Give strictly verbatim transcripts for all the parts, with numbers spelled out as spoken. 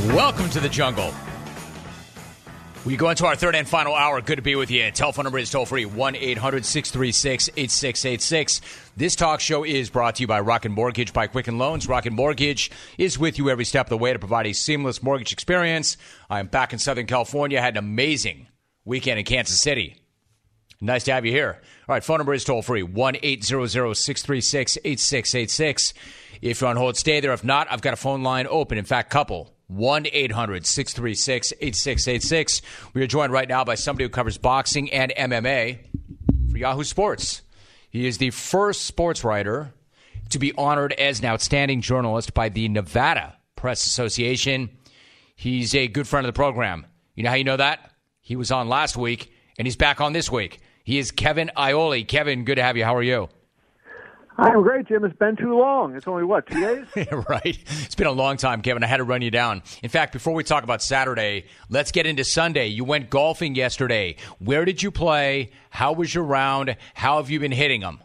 Welcome to the jungle. We go into our third and final hour. Good to be with you. Telephone number is toll free one eight hundred six three six eight six eight six. This talk show is brought to you by Rocket Mortgage by Quicken Loans. Rocket Mortgage is with you every step of the way to provide a seamless mortgage experience. I'm back in Southern California. Had an amazing weekend in Kansas City. Nice to have you here. All right, phone number is toll free one eight hundred six three six eight six eight six. If you're on hold, stay there. If not, I've got a phone line open. In fact, couple. one eight hundred six three six eight six eight six. We are joined right now by somebody who covers boxing and M M A for Yahoo Sports. He is the first sports writer to be honored as an outstanding journalist by the Nevada Press Association. He's a good friend of the program. You know how you know that? He was on last week, and he's back on this week. He is Kevin Iole. Kevin, good to have you. How are you? I'm great, Jim. It's been too long. It's only, what, two days? Right. It's been a long time, Kevin. I had to run you down. In fact, before we talk about Saturday, let's get into Sunday. You went golfing yesterday. Where did you play? How was your round? How have you been hitting them?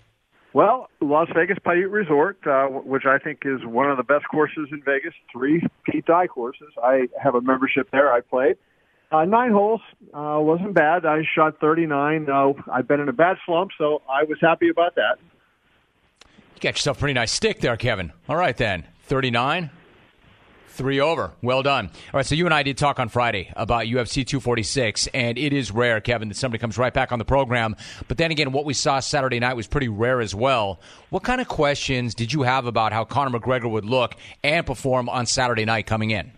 Well, Las Vegas Paiute Resort, uh, which I think is one of the best courses in Vegas, three Pete Dye courses. I have a membership there. I played. Uh, nine holes. Uh, wasn't bad. I shot thirty-nine. Uh, I've been in a bad slump, so I was happy about that. You got yourself a pretty nice stick there, Kevin. All right, then. thirty-nine, three over. Well done. All right, so you and I did talk on Friday about U F C two forty-six, and it is rare, Kevin, that somebody comes right back on the program. But then again, what we saw Saturday night was pretty rare as well. What kind of questions did you have about how Conor McGregor would look and perform on Saturday night coming in?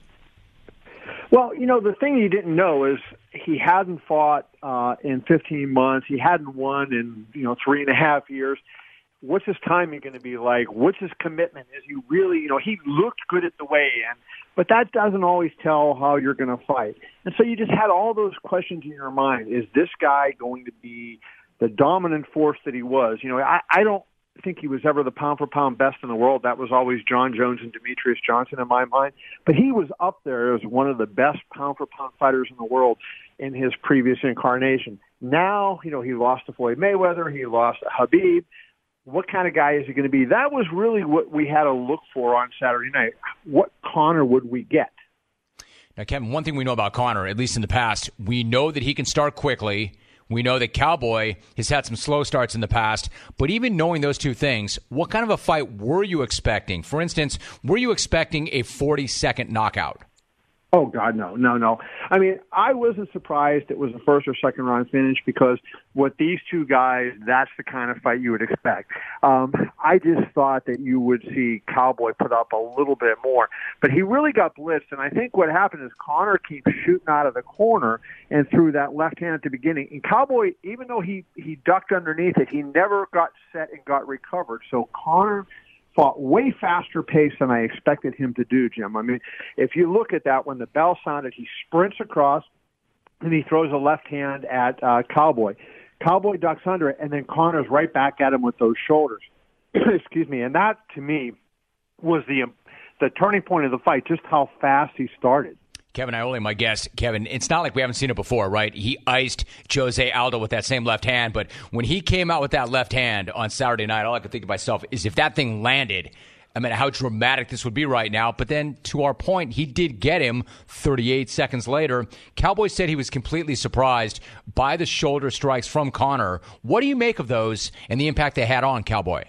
Well, you know, the thing you didn't know is he hadn't fought uh, in fifteen months. He hadn't won in, you know, three and a half years. What's his timing going to be like? What's his commitment? Is he really, you know, he looked good at the weigh-in, but that doesn't always tell how you're going to fight. And so you just had all those questions in your mind. Is this guy going to be the dominant force that he was? You know, I, I don't think he was ever the pound-for-pound best in the world. That was always John Jones and Demetrius Johnson in my mind. But he was up there as one of the best pound-for-pound fighters in the world in his previous incarnation. Now, you know, he lost to Floyd Mayweather. He lost to Khabib. What kind of guy is he going to be? That was really what we had to look for on Saturday night. What Conor would we get? Now, Kevin, one thing we know about Conor, at least in the past, we know that he can start quickly. We know that Cowboy has had some slow starts in the past. But even knowing those two things, what kind of a fight were you expecting? For instance, were you expecting a forty-second knockout? Oh, God, no, no, no. I mean, I wasn't surprised it was a first or second round finish because with these two guys, that's the kind of fight you would expect. Um, I just thought that you would see Cowboy put up a little bit more. But he really got blitzed, and I think what happened is Conor keeps shooting out of the corner and threw that left hand at the beginning. And Cowboy, even though he, he ducked underneath it, he never got set and got recovered. So Conor fought way faster pace than I expected him to do, Jim. I mean, if you look at that, when the bell sounded, he sprints across and he throws a left hand at uh, Cowboy. Cowboy ducks under it, and then Conor's right back at him with those shoulders. Excuse me. And that, to me, was the the turning point of the fight, just how fast he started. Kevin Iole, my guest. Kevin, it's not like we haven't seen it before, right? He iced Jose Aldo with that same left hand, but when he came out with that left hand on Saturday night, all I could think to myself is if that thing landed, I mean, how dramatic this would be right now. But then, to our point, he did get him thirty-eight seconds later. Cowboy said he was completely surprised by the shoulder strikes from Conor. What do you make of those and the impact they had on Cowboy?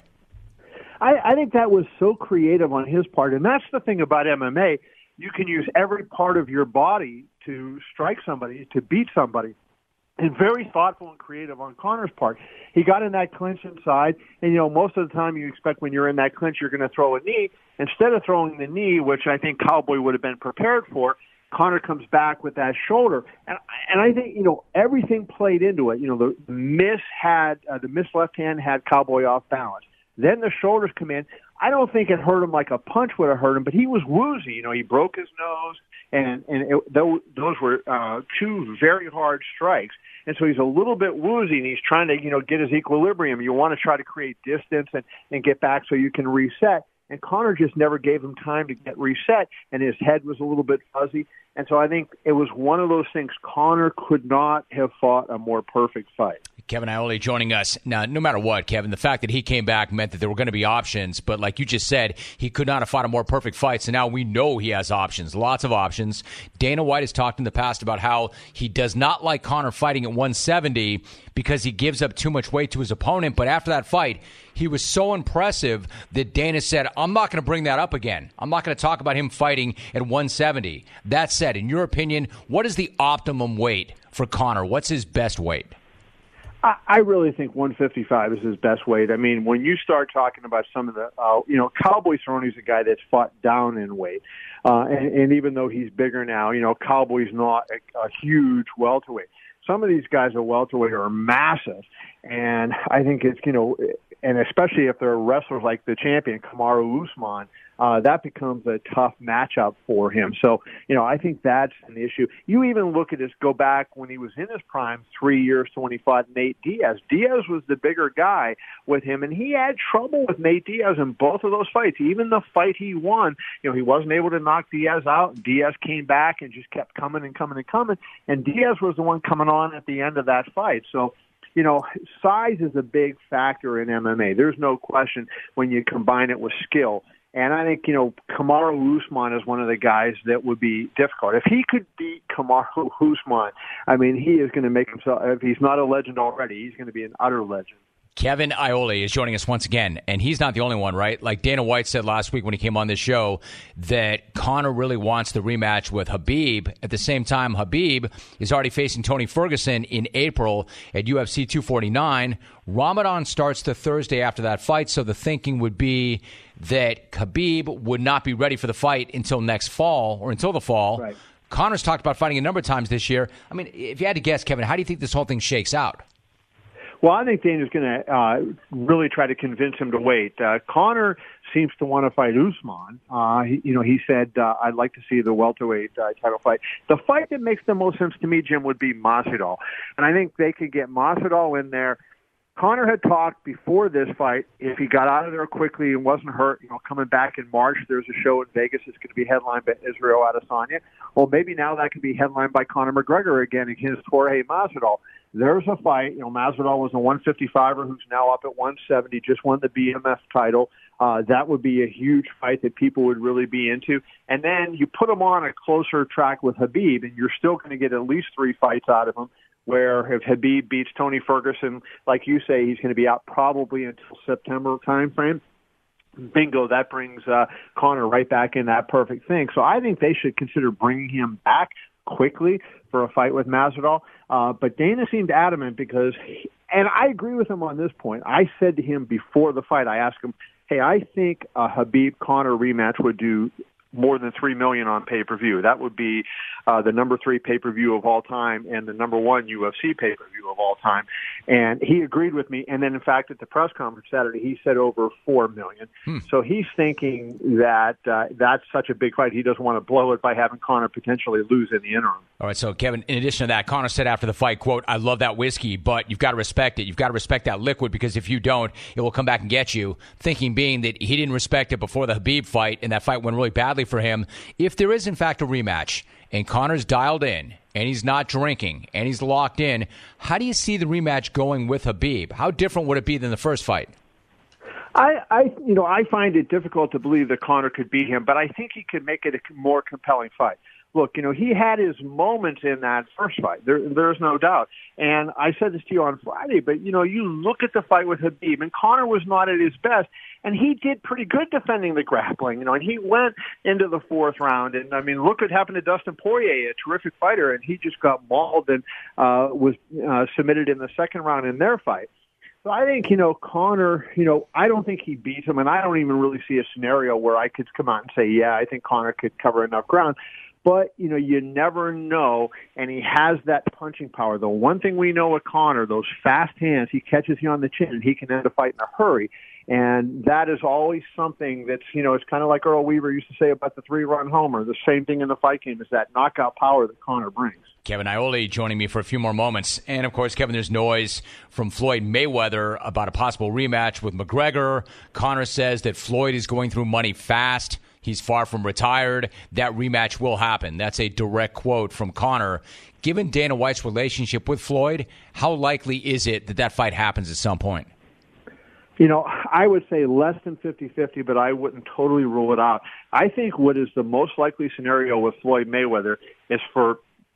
I, I think that was so creative on his part, and that's the thing about M M A. You can use every part of your body to strike somebody, to beat somebody. And very thoughtful and creative on Conor's part. He got in that clinch inside, and, you know, most of the time you expect when you're in that clinch you're going to throw a knee. Instead of throwing the knee, which I think Cowboy would have been prepared for, Conor comes back with that shoulder. And, and I think, you know, everything played into it. You know, the miss had, uh, the miss left hand had Cowboy off balance. Then the shoulders come in. I don't think it hurt him like a punch would have hurt him, but he was woozy. You know, he broke his nose, and and it, those, those were uh, two very hard strikes. And so he's a little bit woozy, and he's trying to, you know, get his equilibrium. You want to try to create distance and, and get back so you can reset. and Conor just never gave him time to get reset, and his head was a little bit fuzzy. And so I think it was one of those things. Conor could not have fought a more perfect fight. Kevin Iole joining us. Now, no matter what, Kevin, the fact that he came back meant that there were going to be options. But like you just said, he could not have fought a more perfect fight. So now we know he has options, lots of options. Dana White has talked in the past about how he does not like Conor fighting at one seventy because he gives up too much weight to his opponent. But after that fight, he was so impressive that Dana said, I'm not going to bring that up again. I'm not going to talk about him fighting at one seventy. That said, in your opinion, what is the optimum weight for Conor? What's his best weight? I really think one fifty-five is his best weight. I mean, when you start talking about some of the, uh, you know, Cowboy Cerrone's a guy that's fought down in weight. Uh, and, and even though he's bigger now, you know, Cowboy's not a, a huge welterweight. Some of these guys at welterweight are massive. And I think it's, you know, and especially if they're wrestlers like the champion, Kamaru Usman, uh, that becomes a tough matchup for him. So, you know, I think that's an issue. You even look at this, go back when he was in his prime, three years to when he fought Nate Diaz. Diaz was the bigger guy with him, and he had trouble with Nate Diaz in both of those fights. Even the fight he won, you know, he wasn't able to knock Diaz out. Diaz came back and just kept coming and coming and coming, and Diaz was the one coming on at the end of that fight. So, you know, size is a big factor in M M A. There's no question when you combine it with skill. And I think, you know, Kamaru Usman is one of the guys that would be difficult. If he could beat Kamaru Usman, I mean, he is going to make himself, if he's not a legend already, he's going to be an utter legend. Kevin Iole is joining us once again, and he's not the only one, right? Like Dana White said last week when he came on this show that Conor really wants the rematch with Khabib. At the same time, Khabib is already facing Tony Ferguson in April at U F C two forty-nine. Ramadan starts the Thursday after that fight, so the thinking would be that Khabib would not be ready for the fight until next fall, or until the fall. Right. Conor's talked about fighting a number of times this year. I mean, if you had to guess, Kevin, how do you think this whole thing shakes out? Well, I think Dana's going to uh, really try to convince him to wait. Uh, Conor seems to want to fight Usman. Uh, he, you know, he said, uh, I'd like to see the welterweight uh, title fight. The fight that makes the most sense to me, Jim, would be Masvidal. And I think they could get Masvidal in there. Conor had talked before this fight, if he got out of there quickly and wasn't hurt, you know, coming back in March, there's a show in Vegas that's going to be headlined by Israel Adesanya. Well, maybe now that could be headlined by Conor McGregor again against Jorge Masvidal. There's a fight. You know, Masvidal was a one fifty-fiver who's now up at one seventy, just won the B M F title. Uh, that would be a huge fight that people would really be into. And then you put him on a closer track with Khabib, and you're still going to get at least three fights out of him, where if Khabib beats Tony Ferguson, like you say, he's going to be out probably until September timeframe. Bingo, that brings uh, Conor right back in that perfect thing. So I think they should consider bringing him back quickly for a fight with Masvidal. Uh, but Dana seemed adamant because, he, and I agree with him on this point. I said to him before the fight, I asked him, hey, I think a Khabib-Conor rematch would do more than three million dollars on pay-per-view. That would be uh, the number three pay-per-view of all time and the number one U F C pay-per-view of all time. And he agreed with me. And then, in fact, at the press conference Saturday, he said over four million dollars. Hmm. So he's thinking that uh, that's such a big fight, he doesn't want to blow it by having Conor potentially lose in the interim. All right, so, Kevin, in addition to that, Conor said after the fight, quote, I love that whiskey, but you've got to respect it. You've got to respect that liquid because if you don't, it will come back and get you. Thinking being that he didn't respect it before the Khabib fight, and that fight went really badly for him. If there is, in fact, a rematch, and Conor's dialed in, and he's not drinking, and he's locked in, how do you see the rematch going with Khabib? How different would it be than the first fight? I, I, you know, I find it difficult to believe that Conor could beat him, but I think he could make it a more compelling fight. Look, you know, he had his moments in that first fight. There, there's no doubt. And I said this to you on Friday, but, you know, you look at the fight with Khabib, and Conor was not at his best, and he did pretty good defending the grappling, you know, and he went into the fourth round. And, I mean, look what happened to Dustin Poirier, a terrific fighter, and he just got mauled and uh, was uh, submitted in the second round in their fight. So I think, you know, Conor, you know, I don't think he beats him, and I don't even really see a scenario where I could come out and say, yeah, I think Conor could cover enough ground. But, you know, you never know, and he has that punching power. The one thing we know with Conor, those fast hands, he catches you on the chin, and he can end a fight in a hurry. And that is always something that's, you know, it's kind of like Earl Weaver used to say about the three-run homer. The same thing in the fight game is that knockout power that Conor brings. Kevin Iole joining me for a few more moments. And, of course, Kevin, there's noise from Floyd Mayweather about a possible rematch with McGregor. Conor says that Floyd is going through money fast. He's far from retired. That rematch will happen. That's a direct quote from Conor. Given Dana White's relationship with Floyd, how likely is it that that fight happens at some point? You know, I would say less than fifty-fifty, but I wouldn't totally rule it out. I think what is the most likely scenario with Floyd Mayweather is for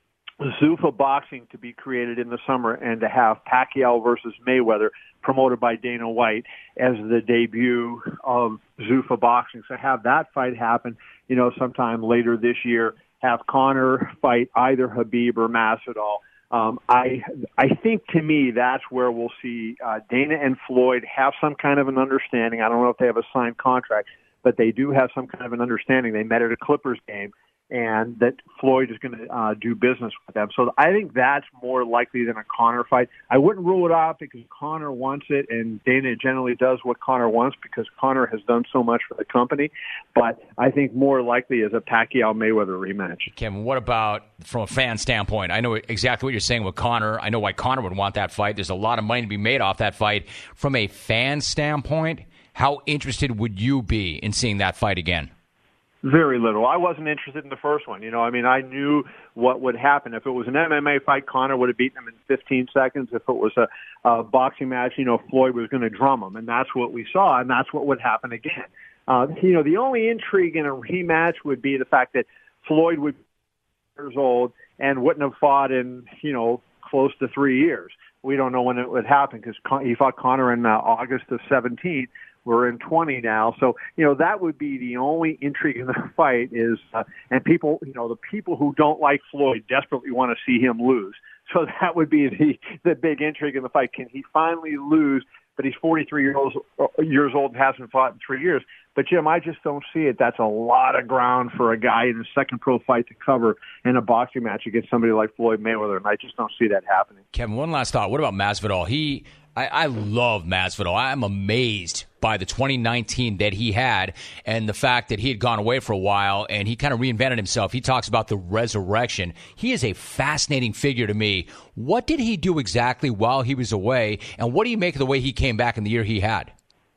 Zuffa Boxing to be created in the summer and to have Pacquiao versus Mayweather promoted by Dana White as the debut of Zuffa Boxing. So have that fight happen, you know, sometime later this year. Have Conor fight either Khabib or Masvidal. Um, I I think to me that's where we'll see uh, Dana and Floyd have some kind of an understanding. I don't know if they have a signed contract, but they do have some kind of an understanding. They met at a Clippers game, and that Floyd is going to uh, do business with them. So I think that's more likely than a Conor fight. I wouldn't rule it out because Conor wants it, and Dana generally does what Conor wants because Conor has done so much for the company. But I think more likely is a Pacquiao-Mayweather rematch. Kevin, what about from a fan standpoint? I know exactly what you're saying with Conor. I know why Conor would want that fight. There's a lot of money to be made off that fight. From a fan standpoint, how interested would you be in seeing that fight again? Very little. I wasn't interested in the first one. You know, I mean, I knew what would happen. If it was an M M A fight, Conor would have beaten him in fifteen seconds. If it was a, a boxing match, you know, Floyd was going to drum him. And that's what we saw, and that's what would happen again. Uh, you know, the only intrigue in a rematch would be the fact that Floyd would be years old and wouldn't have fought in, you know, close to three years. We don't know when it would happen because Con- he fought Conor in uh, August of seventeen. We're in twenty now. So, you know, that would be the only intrigue in the fight is, uh, and people, you know, the people who don't like Floyd desperately want to see him lose. So that would be the, the big intrigue in the fight. Can he finally lose? But he's forty-three years old, years old and hasn't fought in three years. But, Jim, I just don't see it. That's a lot of ground for a guy in his second pro fight to cover in a boxing match against somebody like Floyd Mayweather, and I just don't see that happening. Kevin, one last thought. What about Masvidal? He, I, I love Masvidal. I'm amazed by the twenty nineteen that he had and the fact that he had gone away for a while and he kind of reinvented himself. He talks about the resurrection. He is a fascinating figure to me. What did he do exactly while he was away, and what do you make of the way he came back in the year he had?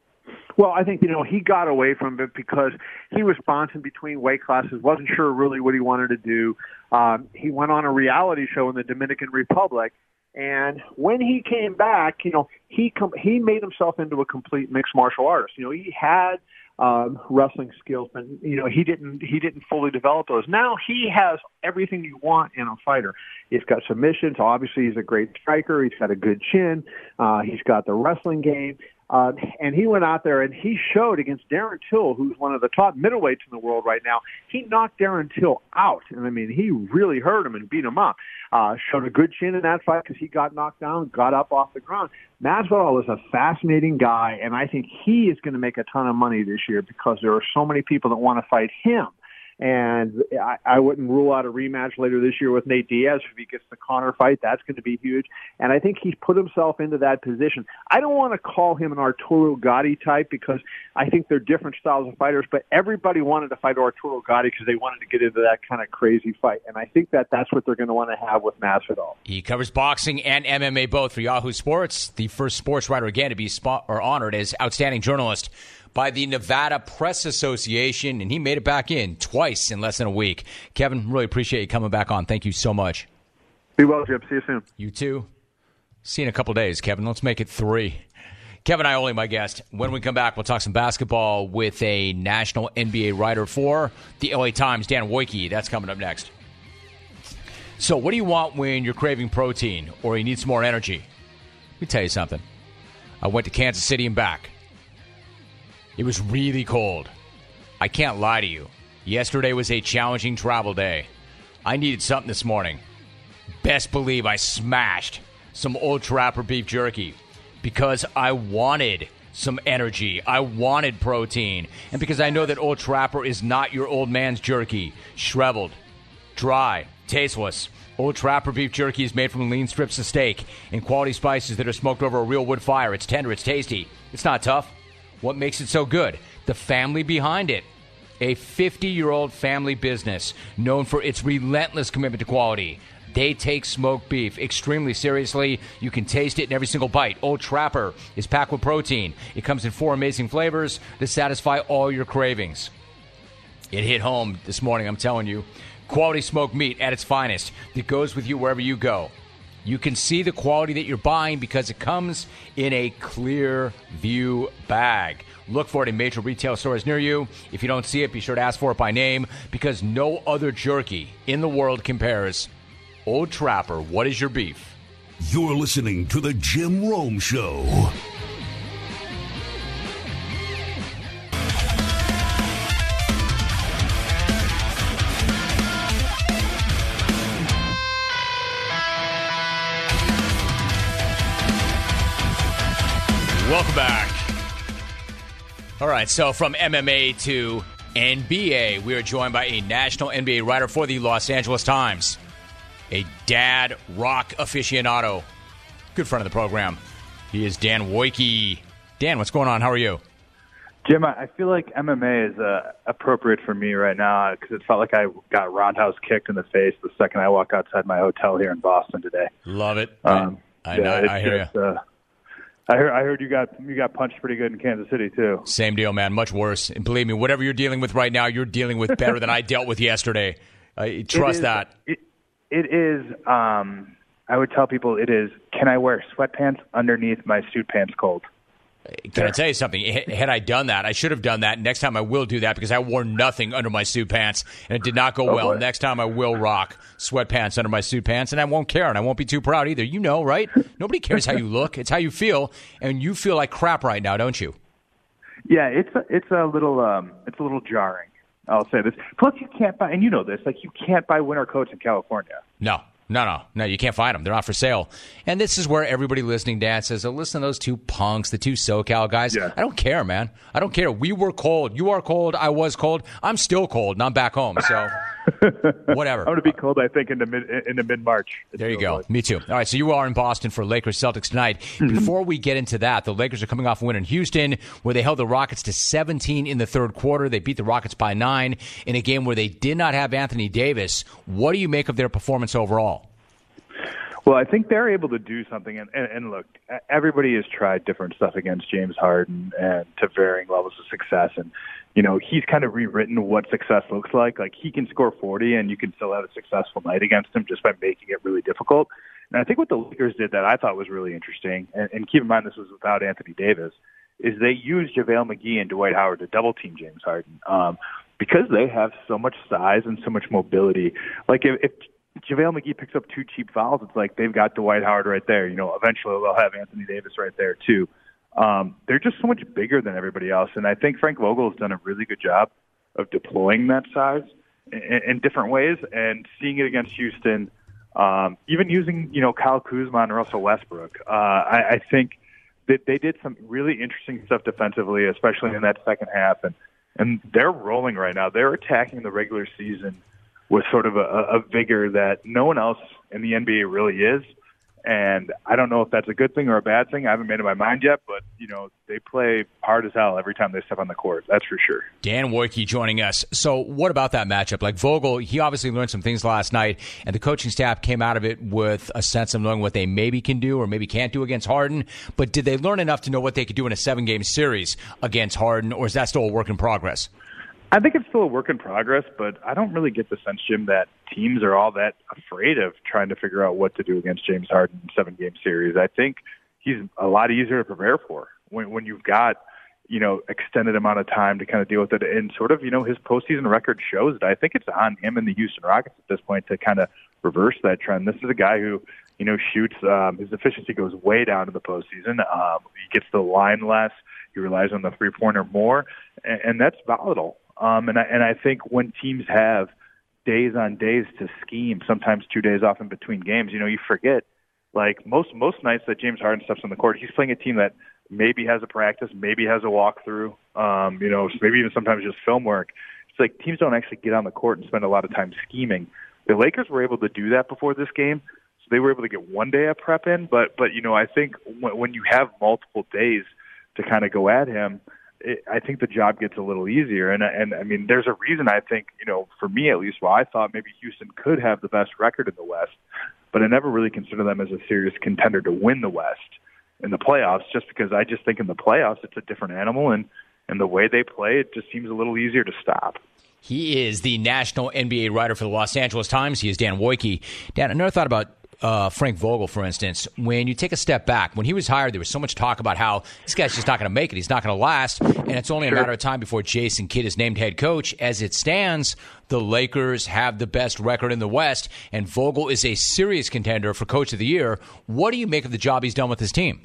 Well, I think, you know, he got away from it because he was bouncing between weight classes, wasn't sure really what he wanted to do. Um, he went on a reality show in the Dominican Republic, and when he came back, you know, he com- he made himself into a complete mixed martial artist. You know, he had um, wrestling skills, but you know, he didn't he didn't fully develop those. Now he has everything you want in a fighter. He's got submissions. Obviously, he's a great striker. He's got a good chin. Uh, he's got the wrestling game. Uh, and he went out there and he showed against Darren Till, who's one of the top middleweights in the world right now. He knocked Darren Till out. And I mean, he really hurt him and beat him up. Uh, showed a good chin in that fight because he got knocked down, got up off the ground. Masvidal is a fascinating guy, and I think he is going to make a ton of money this year because there are so many people that want to fight him. And I, I wouldn't rule out a rematch later this year with Nate Diaz if he gets the Conor fight. That's going to be huge. And I think he's put himself into that position. I don't want to call him an Arturo Gatti type because I think they're different styles of fighters, but everybody wanted to fight Arturo Gatti because they wanted to get into that kind of crazy fight. And I think that that's what they're going to want to have with Masvidal. He covers boxing and M M A both for Yahoo Sports, the first sports writer again to be spot- or honored as outstanding journalist by the Nevada Press Association, and he made it back in twice in less than a week. Kevin, really appreciate you coming back on. Thank you so much. Be well, Jim. See you soon. You too. See you in a couple days, Kevin. Let's make it three. Kevin Iole, my guest. When we come back, we'll talk some basketball with a national N B A writer for the L A Times, Dan Wojcicki. That's coming up next. So what do you want when you're craving protein or you need some more energy? Let me tell you something. I went to Kansas City and back. It was really cold. I can't lie to you. Yesterday was a challenging travel day. I needed something this morning. Best believe I smashed some Old Trapper beef jerky because I wanted some energy. I wanted protein. And because I know that Old Trapper is not your old man's jerky. Shriveled, dry, tasteless. Old Trapper beef jerky is made from lean strips of steak and quality spices that are smoked over a real wood fire. It's tender, it's tasty. It's not tough. What makes it so good? The family behind it. A fifty-year-old family business known for its relentless commitment to quality. They take smoked beef extremely seriously. You can taste it in every single bite. Old Trapper is packed with protein. It comes in four amazing flavors to satisfy all your cravings. It hit home this morning, I'm telling you. Quality smoked meat at its finest that goes with you wherever you go. You can see the quality that you're buying because it comes in a clear view bag. Look for it in major retail stores near you. If you don't see it, be sure to ask for it by name because no other jerky in the world compares. Old Trapper, what is your beef? You're listening to The Jim Rome Show. Welcome back. All right, so from M M A to N B A, we are joined by a national N B A writer for the Los Angeles Times, a dad rock aficionado, good friend of the program. He is Dan Wojcicki. Dan, what's going on? How are you? Jim, I feel like M M A is uh, appropriate for me right now because it felt like I got roundhouse kicked in the face the second I walk outside my hotel here in Boston today. Love it. Um, I, I yeah, know. I hear just, you. Uh, I heard, I heard you got you got punched pretty good in Kansas City, too. Same deal, man. Much worse. And believe me, whatever you're dealing with right now, you're dealing with better than I dealt with yesterday. Uh, trust it is, that. It, it is, um, I would tell people it is, can I wear sweatpants underneath my suit pants cold? Can there. I tell you something? Had I done that, I should have done that. Next time I will do that because I wore nothing under my suit pants, and it did not go oh, well. Boy. Next time I will rock sweatpants under my suit pants, and I won't care, and I won't be too proud either. You know, right? Nobody cares how you look. It's how you feel, and you feel like crap right now, don't you? Yeah, it's a, it's a little um, it's a little jarring. I'll say this. Plus, you can't buy, and you know this, like you can't buy winter coats in California. No. No, no, no, you can't find them. They're not for sale. And this is where everybody listening, Dan, says, oh, listen to those two punks, the two SoCal guys. Yeah. I don't care, man. I don't care. We were cold. You are cold. I was cold. I'm still cold, and I'm back home. So whatever. I'm going to be cold, I think, in the mid in the mid-March. There you go. Cold. Me too. All right, so you are in Boston for Lakers Celtics tonight. Mm-hmm. Before we get into that, the Lakers are coming off a win in Houston where they held the Rockets to seventeen in the third quarter. They beat the Rockets by nine in a game where they did not have Anthony Davis. What do you make of their performance overall? Well, I think they're able to do something. And, and, and look, everybody has tried different stuff against James Harden and to varying levels of success. And, you know, he's kind of rewritten what success looks like. Like, he can score forty and you can still have a successful night against him just by making it really difficult. And I think what the Lakers did that I thought was really interesting, and, and keep in mind this was without Anthony Davis, is they used JaVale McGee and Dwight Howard to double-team James Harden. Um, because they have so much size and so much mobility. Like, if, if JaVale McGee picks up two cheap fouls, it's like they've got Dwight Howard right there. You know, eventually they'll have Anthony Davis right there too. Um, they're just so much bigger than everybody else, and I think Frank Vogel has done a really good job of deploying that size in, in different ways and seeing it against Houston. Um, even using, you know, Kyle Kuzma and Russell Westbrook. Uh, I, I think that they did some really interesting stuff defensively, especially in that second half, and and they're rolling right now. They're attacking the regular season with sort of a, a vigor that no one else in the N B A really is. And I don't know if that's a good thing or a bad thing. I haven't made up my mind yet, but, you know, they play hard as hell every time they step on the court. That's for sure. Dan Wojcicki joining us. So what about that matchup? Like Vogel, he obviously learned some things last night, and the coaching staff came out of it with a sense of knowing what they maybe can do or maybe can't do against Harden. But did they learn enough to know what they could do in a seven-game series against Harden, or is that still a work in progress? I think it's still a work in progress, but I don't really get the sense, Jim, that teams are all that afraid of trying to figure out what to do against James Harden in a seven-game series. I think he's a lot easier to prepare for when, when you've got, you know, extended amount of time to kind of deal with it. And sort of, you know, his postseason record shows it. I think it's on him and the Houston Rockets at this point to kind of reverse that trend. This is a guy who, you know, shoots, um, his efficiency goes way down in the postseason. Um, he gets the line less. He relies on the three-pointer more, and, and that's volatile. Um, and I, and I think when teams have days on days to scheme, sometimes two days off in between games, you know, you forget, like most, most nights that James Harden steps on the court, he's playing a team that maybe has a practice, maybe has a walkthrough, um, you know, maybe even sometimes just film work. It's like teams don't actually get on the court and spend a lot of time scheming. The Lakers were able to do that before this game, so they were able to get one day of prep in. But, but you know, I think when, when you have multiple days to kind of go at him, it, I think the job gets a little easier. And, and I mean, there's a reason I think, you know, for me at least, why I thought maybe Houston could have the best record in the West, but I never really considered them as a serious contender to win the West in the playoffs, just because I just think in the playoffs it's a different animal, and, and the way they play, it just seems a little easier to stop. He is the national N B A writer for the Los Angeles Times. He is Dan Wojcicki. Dan, I never thought about uh, Frank Vogel, for instance. When you take a step back, when he was hired, there was so much talk about how this guy's just not going to make it. He's not going to last, and it's only a matter of time before Jason Kidd is named head coach. As it stands, the Lakers have the best record in the West, and Vogel is a serious contender for Coach of the Year. What do you make of the job he's done with his team?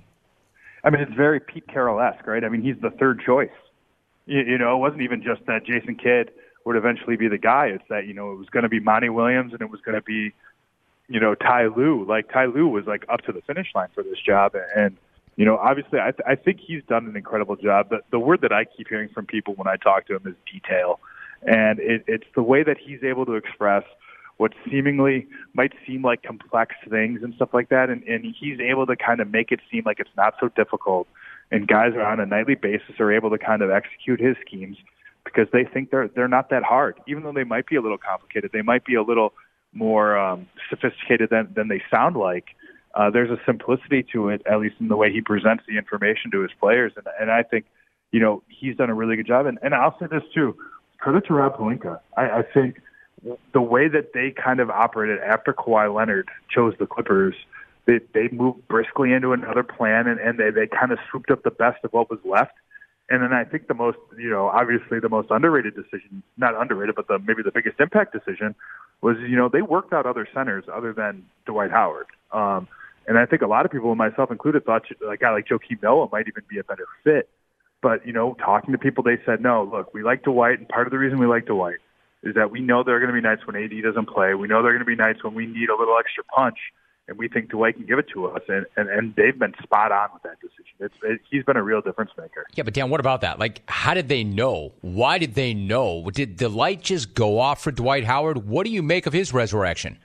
I mean, it's very Pete Carroll-esque, right? I mean, he's the third choice. You, you know, it wasn't even just that Jason Kidd would eventually be the guy. It's that, you know, it was going to be Monty Williams and it was going to be, you know, Ty Lue. Like, Ty Lue was, like, up to the finish line for this job. And, you know, obviously I, th- I think he's done an incredible job. But the word that I keep hearing from people when I talk to him is detail. And it, it's the way that he's able to express what seemingly might seem like complex things and stuff like that. And, and he's able to kind of make it seem like it's not so difficult. And guys are on a nightly basis are able to kind of execute his schemes because they think they're they're not that hard, even though they might be a little complicated. They might be a little more um, sophisticated than, than they sound like. Uh, there's a simplicity to it, at least in the way he presents the information to his players. And, and I think, you know, he's done a really good job. And, and I'll say this, too. Credit to Rob Pelinka. I, I think the way that they kind of operated after Kawhi Leonard chose the Clippers, they, they moved briskly into another plan, and, and they, they kind of swooped up the best of what was left. And then I think the most, you know, obviously the most underrated decision, not underrated, but the maybe the biggest impact decision was, you know, they worked out other centers other than Dwight Howard. Um, and I think a lot of people, myself included, thought a guy like Joakim Noah might even be a better fit. But, you know, talking to people, they said, no, look, we like Dwight, and part of the reason we like Dwight is that we know there are going to be nights when A D doesn't play. We know there are going to be nights when we need a little extra punch. And we think Dwight can give it to us, and, and, and they've been spot on with that decision. It's, it, he's been a real difference maker. Yeah, but Dan, what about that? Like, how did they know? Why did they know? Did the light just go off for Dwight Howard? What do you make of his resurrection?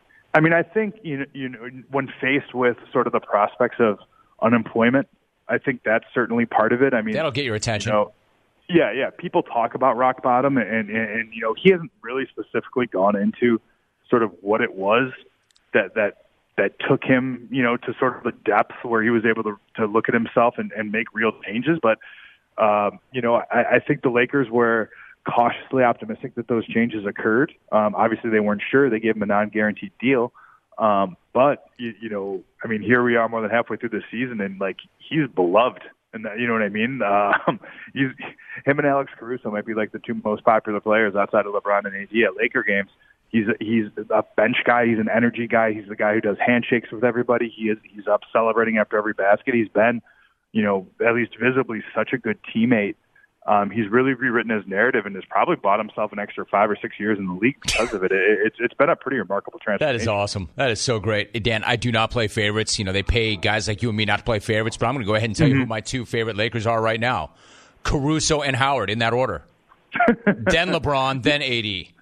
I mean, I think you know, you know, when faced with sort of the prospects of unemployment, I think that's certainly part of it. I mean, that'll get your attention. You know, yeah, yeah. People talk about rock bottom, and, and, and you know, he hasn't really specifically gone into sort of what it was that that. that took him, you know, to sort of the depth where he was able to, to look at himself and, and make real changes. But, um, you know, I, I think the Lakers were cautiously optimistic that those changes occurred. Um, obviously, they weren't sure. They gave him a non-guaranteed deal. Um, but, you, you know, I mean, here we are more than halfway through the season, and, like, he's beloved. And that, you know what I mean? Um, he's, him and Alex Caruso might be, like, the two most popular players outside of LeBron and A D at Laker games. He's a, he's a bench guy. He's an energy guy. He's the guy who does handshakes with everybody. He is he's up celebrating after every basket. He's been, you know, at least visibly such a good teammate. Um, he's really rewritten his narrative and has probably bought himself an extra five or six years in the league because of it. it it's it's been a pretty remarkable transformation. That is awesome. That is so great. Dan, I do not play favorites. You know, they pay guys like you and me not to play favorites, but I'm going to go ahead and tell mm-hmm. you who my two favorite Lakers are right now. Caruso and Howard, in that order. Then LeBron, then A D.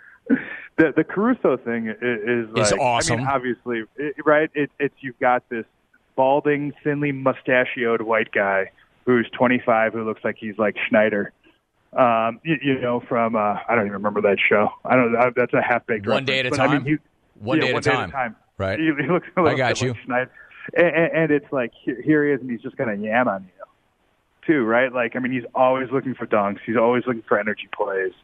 The the Caruso thing is, is like, it's awesome. I mean, obviously, it, right? It, it's you've got this balding, thinly mustachioed white guy who's twenty-five, who looks like he's like Schneider. Um, you, you know, from uh, I don't even remember that show. I don't. know. That's a half baked. One day at a time. I mean, he, one, yeah, day, one at day at a time. Right. He, he looks a little I got bit you. Like Schneider, and, and, and it's like here he is, and he's just going to yam on you, too, right? Like, I mean, he's always looking for dunks. He's always looking for energy plays.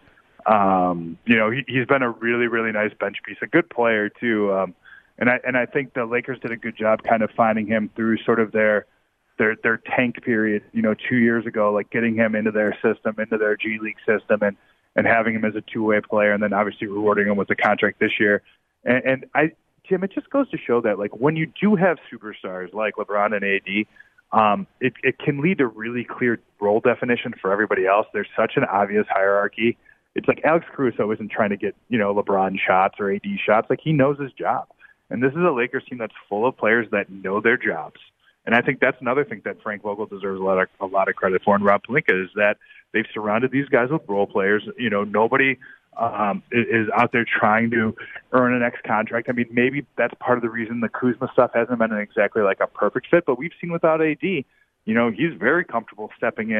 Um, you know, he, he's been a really, really nice bench piece, a good player too. Um, and I and I think the Lakers did a good job kind of finding him through sort of their their their tank period, you know, two years ago, like getting him into their system, into their G League system, and and having him as a two-way player, and then obviously rewarding him with a contract this year. And, and I, Jim, it just goes to show that like when you do have superstars like LeBron and A D, um, it it can lead to really clear role definition for everybody else. There's such an obvious hierarchy. It's like Alex Caruso isn't trying to get, you know, LeBron shots or A D shots. Like, he knows his job. And this is a Lakers team that's full of players that know their jobs. And I think that's another thing that Frank Vogel deserves a lot of, a lot of credit for, and Rob Pelinka, is that they've surrounded these guys with role players. You know, nobody um, is out there trying to earn an X contract. I mean, maybe that's part of the reason the Kuzma stuff hasn't been exactly like a perfect fit, but we've seen without A D, you know, he's very comfortable stepping in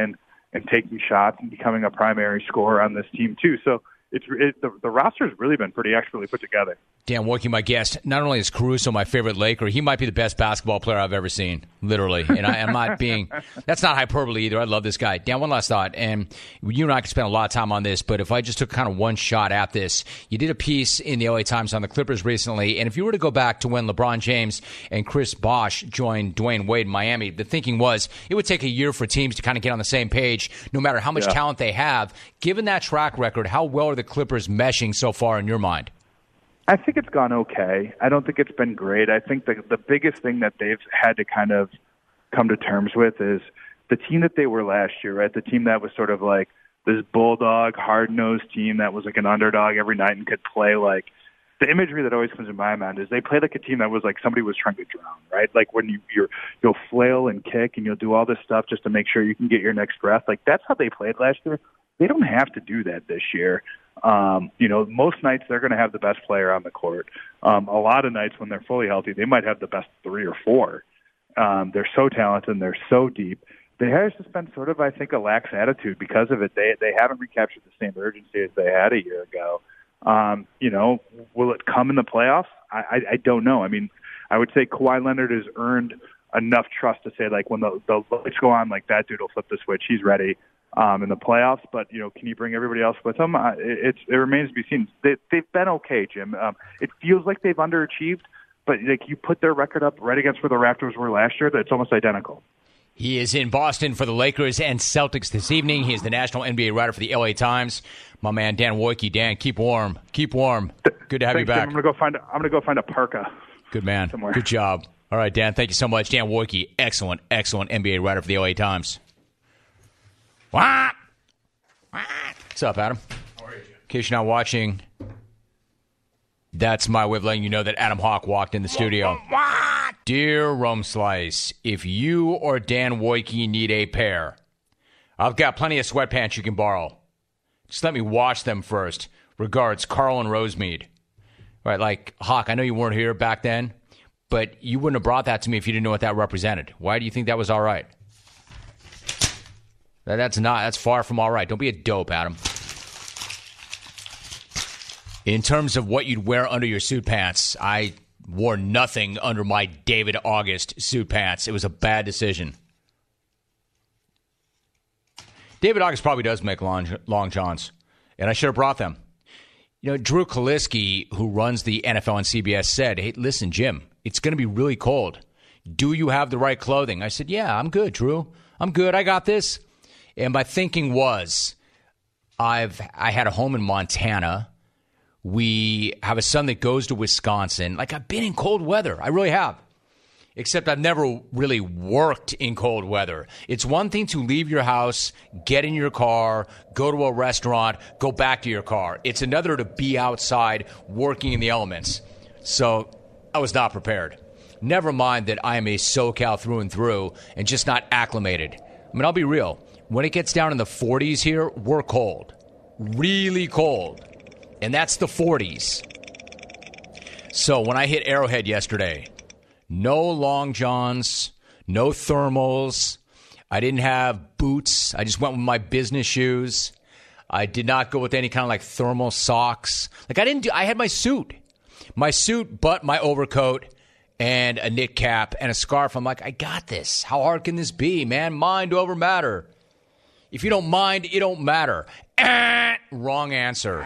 and taking shots and becoming a primary scorer on this team too. So it's it, the, the roster's really been pretty expertly put together. Dan Wojcicki, my guest. Not only is Caruso my favorite Laker, he might be the best basketball player I've ever seen, literally. And I, I'm not being – that's not hyperbole either. I love this guy. Dan, one last thought, and you and I could spend a lot of time on this, but if I just took kind of one shot at this, you did a piece in the L A Times on the Clippers recently, and if you were to go back to when LeBron James and Chris Bosh joined Dwayne Wade in Miami, the thinking was it would take a year for teams to kind of get on the same page, no matter how much yeah. talent they have. Given that track record, how well are the Clippers meshing so far in your mind? I think it's gone okay. I don't think it's been great. I think the the biggest thing that they've had to kind of come to terms with is the team that they were last year, right? The team that was sort of like this bulldog, hard-nosed team that was like an underdog every night and could play like the imagery that always comes to my mind is they play like a team that was like somebody was trying to drown, right? Like when you you're, you'll flail and kick and you'll do all this stuff just to make sure you can get your next breath. Like that's how they played last year. They don't have to do that this year. Um, you know, most nights they're going to have the best player on the court. Um, a lot of nights when they're fully healthy, they might have the best three or four. Um, they're so talented and they're so deep. There has just been sort of, I think, a lax attitude because of it. They they haven't recaptured the same urgency as they had a year ago. Um, you know, will it come in the playoffs? I, I, I don't know. I mean, I would say Kawhi Leonard has earned enough trust to say, like, when the, the lights go on, like, that dude will flip the switch. He's ready. Um, in the playoffs, but you know, can you bring everybody else with them? Uh, it, it's, it remains to be seen. They, they've been okay, Jim. Um, it feels like they've underachieved, but like you put their record up right against where the Raptors were last year, it's almost identical. He is in Boston for the Lakers and Celtics this evening. He is the national N B A writer for the L A Times. My man Dan Wojcicki. Dan, keep warm. Keep warm. Good to have Thanks, you back. Jim. I'm gonna go find. I'm gonna go find a parka. Good man. Somewhere. Good job. All right, Dan. Thank you so much. Dan Wojcicki, excellent, excellent N B A writer for the L A Times. What? What's up, Adam? How are you? In case you're not watching, that's my way of letting you know that Adam Hawk walked in the studio. Dear Rome Slice, if you or Dan Wojcicki need a pair, I've got plenty of sweatpants you can borrow. Just let me wash them first. Regards, Carl and Rosemead. Right, like, Hawk, I know you weren't here back then, but you wouldn't have brought that to me if you didn't know what that represented. Why do you think that was all right? That's not. That's far from all right. Don't be a dope, Adam. In terms of what you'd wear under your suit pants, I wore nothing under my David August suit pants. It was a bad decision. David August probably does make long, long johns, and I should have brought them. You know, Drew Kaliski, who runs the N F L on C B S, said, hey, listen, Jim, it's going to be really cold. Do you have the right clothing? I said, yeah, I'm good, Drew. I'm good. I got this. And my thinking was, I've I had a home in Montana. We have a son that goes to Wisconsin. Like, I've been in cold weather. I really have. Except I've never really worked in cold weather. It's one thing to leave your house, get in your car, go to a restaurant, go back to your car. It's another to be outside working in the elements. So I was not prepared. Never mind that I am a SoCal through and through and just not acclimated. I mean, I'll be real. When it gets down in the forties here, we're cold. Really cold. And that's the forties. So when I hit Arrowhead yesterday, no long johns, no thermals. I didn't have boots. I just went with my business shoes. I did not go with any kind of like thermal socks. Like I didn't do, I had my suit. My suit, but my overcoat and a knit cap and a scarf. I'm like, I got this. How hard can this be, man? Mind over matter. If you don't mind, it don't matter. Eh, wrong answer.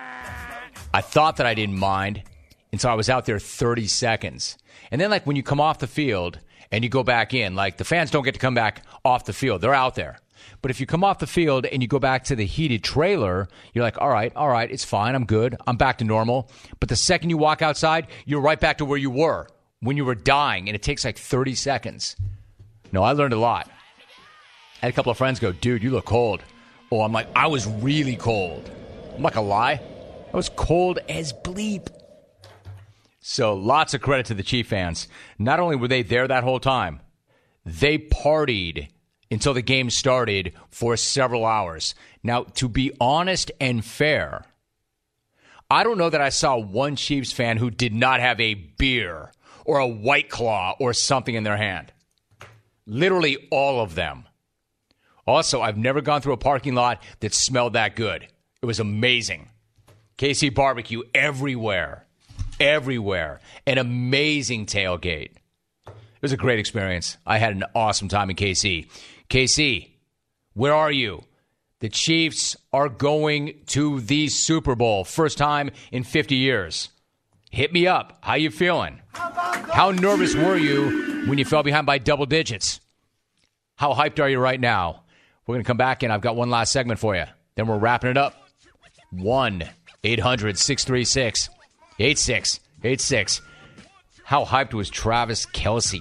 I thought that I didn't mind, and so I was out there thirty seconds. And then, like, when you come off the field and you go back in, like, the fans don't get to come back off the field. They're out there. But if you come off the field and you go back to the heated trailer, you're like, all right, all right, it's fine. I'm good. I'm back to normal. But the second you walk outside, you're right back to where you were when you were dying, and it takes like thirty seconds. No, I learned a lot. I had a couple of friends go, dude, you look cold. Oh, I'm like, I was really cold. I'm not going to lie. I was cold as bleep. So lots of credit to the Chief fans. Not only were they there that whole time, they partied until the game started for several hours. Now, to be honest and fair, I don't know that I saw one Chiefs fan who did not have a beer or a White Claw or something in their hand. Literally all of them. Also, I've never gone through a parking lot that smelled that good. It was amazing. K C barbecue everywhere. Everywhere. An amazing tailgate. It was a great experience. I had an awesome time in K C. K C, where are you? The Chiefs are going to the Super Bowl. First time in fifty years. Hit me up. How you feeling? How nervous were you when you fell behind by double digits? How hyped are you right now? We're going to come back, and I've got one last segment for you. Then we're wrapping it up. one eight hundred six three six eight six eight six. How hyped was Travis Kelce?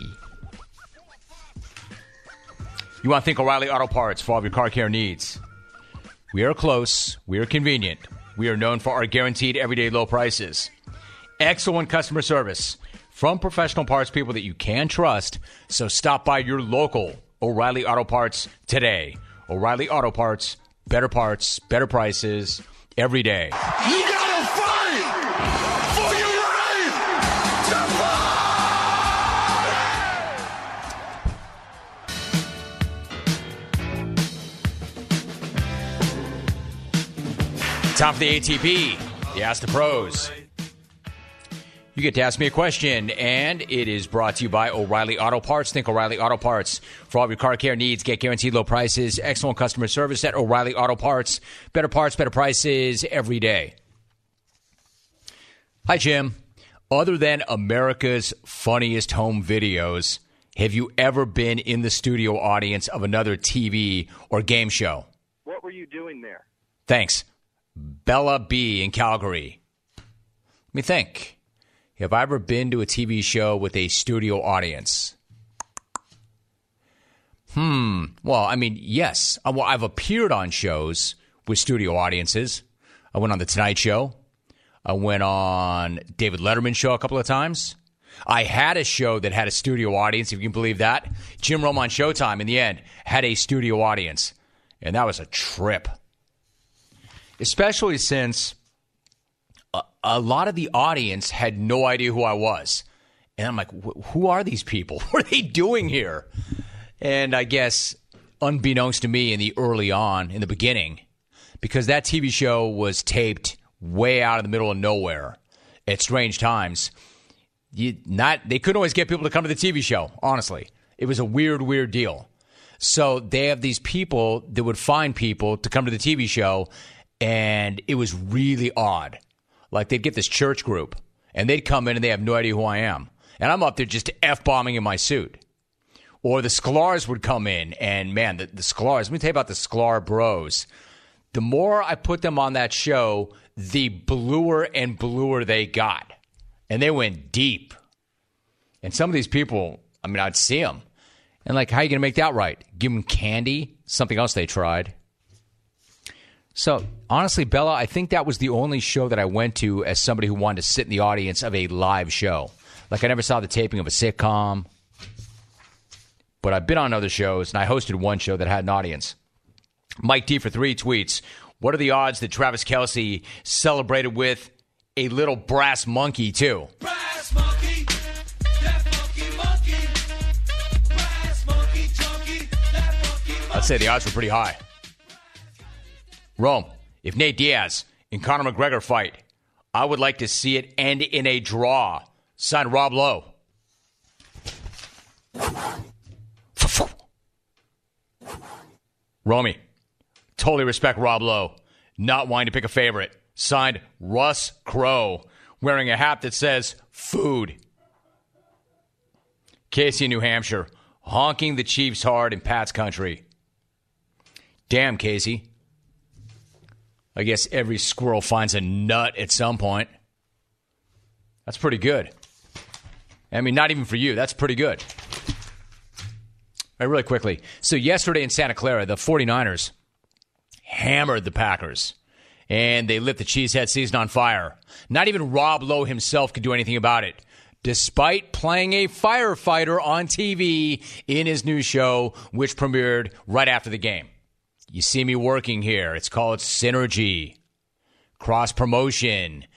You want to think O'Reilly Auto Parts for all of your car care needs. We are close. We are convenient. We are known for our guaranteed everyday low prices. Excellent customer service from professional parts people that you can trust. So stop by your local O'Reilly Auto Parts today. O'Reilly Auto Parts, better parts, better prices, every day. You gotta fight for your right to fight! Time for the A T P. You Ask the Pros. You get to ask me a question, and it is brought to you by O'Reilly Auto Parts. Think O'Reilly Auto Parts. For all of your car care needs, get guaranteed low prices, excellent customer service at O'Reilly Auto Parts. Better parts, better prices every day. Hi, Jim. Other than America's Funniest Home Videos, have you ever been in the studio audience of another T V or game show? What were you doing there? Thanks. Bella B in Calgary. Let me think. Have I ever been to a T V show with a studio audience? Hmm. Well, I mean, yes. Well, I've appeared on shows with studio audiences. I went on The Tonight Show. I went on David Letterman's show a couple of times. I had a show that had a studio audience, if you can believe that. Jim Rome on Showtime, in the end, had a studio audience. And that was a trip. Especially since a, a lot of the audience had no idea who I was. And I'm like, who are these people? What are they doing here? And I guess, unbeknownst to me in the early on, in the beginning, because that T V show was taped way out in the middle of nowhere at strange times, you not they couldn't always get people to come to the T V show, honestly. It was a weird, weird deal. So they have these people that would find people to come to the T V show, and it was really odd. Like, they'd get this church group, and they'd come in, and they have no idea who I am. And I'm up there just F-bombing in my suit. Or the Sklar's would come in, and, man, the, the Sklar's, let me tell you about the Sklar bros. The more I put them on that show, the bluer and bluer they got. And they went deep. And some of these people, I mean, I'd see them. And, like, how are you going to make that right? Give them candy? Something else they tried. So, honestly, Bella, I think that was the only show that I went to as somebody who wanted to sit in the audience of a live show. Like, I never saw the taping of a sitcom. But I've been on other shows, and I hosted one show that had an audience. Mike D for three tweets. What are the odds that Travis Kelce celebrated with a little brass monkey, too? Brass monkey, that funky monkey. Brass monkey, junkie, that funky monkey. I'd say the odds were pretty high. Rome, if Nate Diaz and Conor McGregor fight, I would like to see it end in a draw. Signed, Rob Lowe. Romy, totally respect Rob Lowe. Not wanting to pick a favorite. Signed, Russ Crowe. Wearing a hat that says, food. Casey in New Hampshire. Honking the Chiefs hard in Pat's country. Damn, Casey. I guess every squirrel finds a nut at some point. That's pretty good. I mean, not even for you. That's pretty good. All right, really quickly. So yesterday in Santa Clara, the 49ers hammered the Packers, and they lit the Cheesehead season on fire. Not even Rob Lowe himself could do anything about it, despite playing a firefighter on T V in his new show, which premiered right after the game. You see me working here. It's called Synergy. Cross-promotion.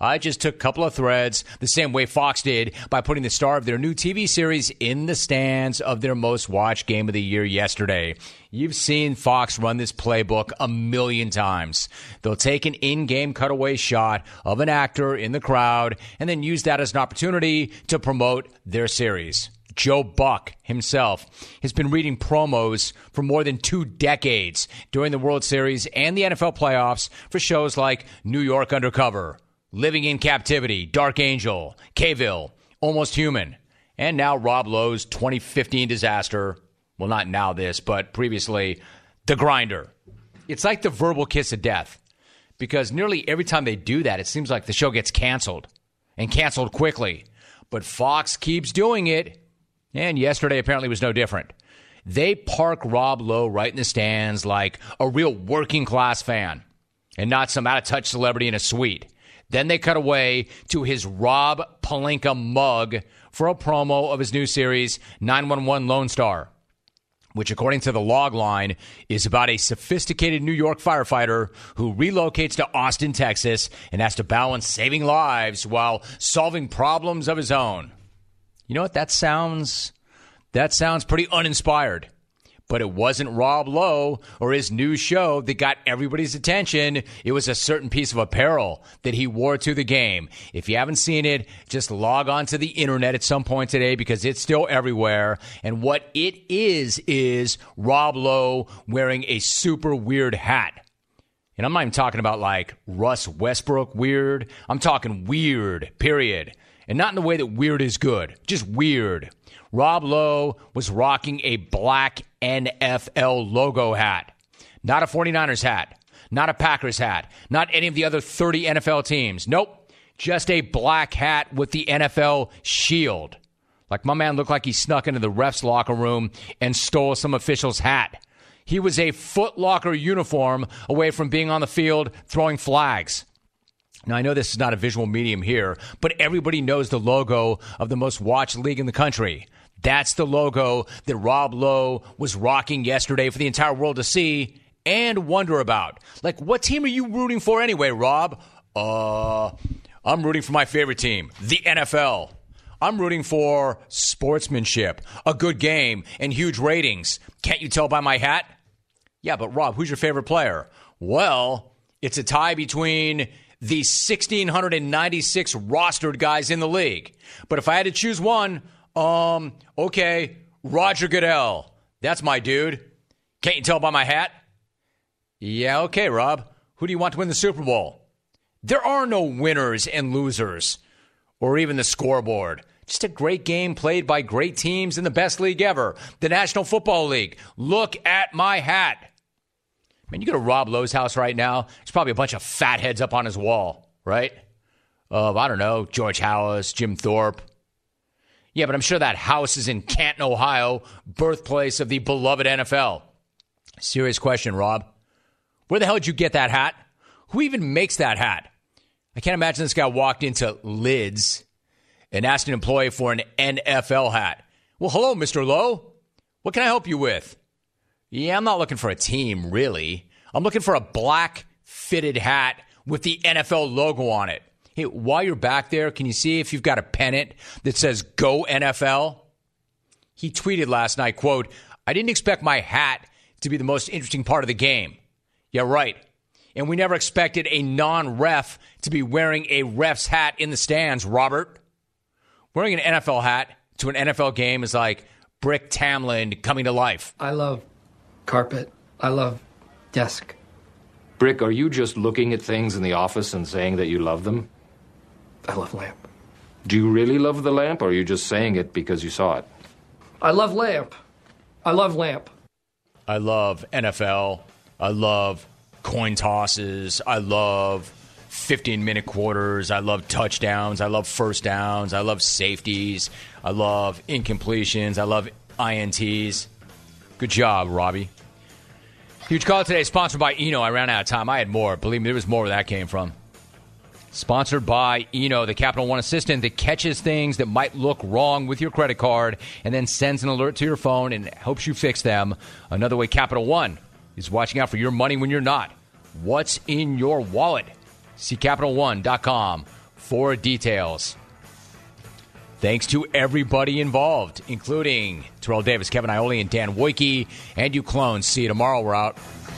I just took a couple of threads, the same way Fox did, by putting the star of their new T V series in the stands of their most watched game of the year yesterday. You've seen Fox run this playbook a million times. They'll take an in-game cutaway shot of an actor in the crowd and then use that as an opportunity to promote their series. Joe Buck himself has been reading promos for more than two decades during the World Series and the N F L playoffs for shows like New York Undercover, Living in Captivity, Dark Angel, K-ville, Almost Human, and now Rob Lowe's twenty fifteen disaster. Well, not now this, but previously, The Grinder. It's like the verbal kiss of death, because nearly every time they do that, it seems like the show gets canceled, and canceled quickly. But Fox keeps doing it. And yesterday apparently was no different. They park Rob Lowe right in the stands like a real working class fan and not some out-of-touch celebrity in a suite. Then they cut away to his Rob Pelinka mug for a promo of his new series, nine one one Lone Star, which according to the log line is about a sophisticated New York firefighter who relocates to Austin, Texas and has to balance saving lives while solving problems of his own. You know what? That sounds that sounds pretty uninspired. But it wasn't Rob Lowe or his new show that got everybody's attention. It was a certain piece of apparel that he wore to the game. If you haven't seen it, just log on to the internet at some point today because it's still everywhere. And what it is is Rob Lowe wearing a super weird hat. And I'm not even talking about like Russ Westbrook weird. I'm talking weird, period. And not in the way that weird is good, just weird. Rob Lowe was rocking a black N F L logo hat. Not a 49ers hat, not a Packers hat, not any of the other thirty N F L teams. Nope, just a black hat with the N F L shield. Like my man looked like he snuck into the ref's locker room and stole some official's hat. He was a Foot Locker uniform away from being on the field throwing flags. Now, I know this is not a visual medium here, but everybody knows the logo of the most watched league in the country. That's the logo that Rob Lowe was rocking yesterday for the entire world to see and wonder about. Like, what team are you rooting for anyway, Rob? Uh, I'm rooting for my favorite team, the N F L. I'm rooting for sportsmanship, a good game, and huge ratings. Can't you tell by my hat? Yeah, but Rob, who's your favorite player? Well, it's a tie between the one thousand six hundred ninety-six rostered guys in the league. But if I had to choose one, um, okay, Roger Goodell. That's my dude. Can't you tell by my hat? Yeah, okay, Rob. Who do you want to win the Super Bowl? There are no winners and losers, or even the scoreboard. Just a great game played by great teams in the best league ever, the National Football League. Look at my hat. Man, you go to Rob Lowe's house right now, there's probably a bunch of fatheads up on his wall, right? Of, I don't know, George Halas, Jim Thorpe. Yeah, but I'm sure that house is in Canton, Ohio, birthplace of the beloved N F L. Serious question, Rob. Where the hell did you get that hat? Who even makes that hat? I can't imagine this guy walked into Lids and asked an employee for an N F L hat. Well, hello, Mister Lowe. What can I help you with? Yeah, I'm not looking for a team, really. I'm looking for a black fitted hat with the N F L logo on it. Hey, while you're back there, can you see if you've got a pennant that says Go N F L? He tweeted last night, quote, I didn't expect my hat to be the most interesting part of the game. Yeah, right. And we never expected a non-ref to be wearing a ref's hat in the stands, Robert. Wearing an N F L hat to an N F L game is like Brick Tamland coming to life. I love carpet. I love desk. Brick, are you just looking at things in the office and saying that you love them? I love lamp. Do you really love the lamp, or are you just saying it because you saw it? I love lamp. I love lamp. I love N F L. I love coin tosses. I love fifteen-minute quarters. I love touchdowns. I love first downs. I love safeties. I love incompletions. I love I N Ts. Good job, Robbie. Huge call today, sponsored by Eno. I ran out of time. I had more. Believe me, there was more where that came from. Sponsored by Eno, the Capital One assistant that catches things that might look wrong with your credit card and then sends an alert to your phone and helps you fix them. Another way Capital One is watching out for your money when you're not. What's in your wallet? See Capital One dot com for details. Thanks to everybody involved, including Terrell Davis, Kevin Iole, and Dan Woike. And you clones. See you tomorrow. We're out.